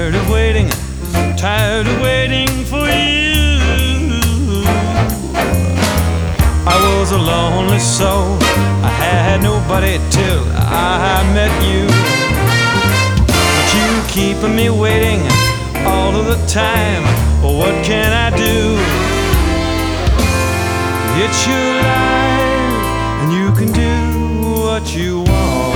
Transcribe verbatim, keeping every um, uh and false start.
tired of waiting, tired of waiting for you. I was a lonely soul, I had nobody till I met you. But you keeping me waiting all of the time, well, what can I do? It's your life and you can do what you want.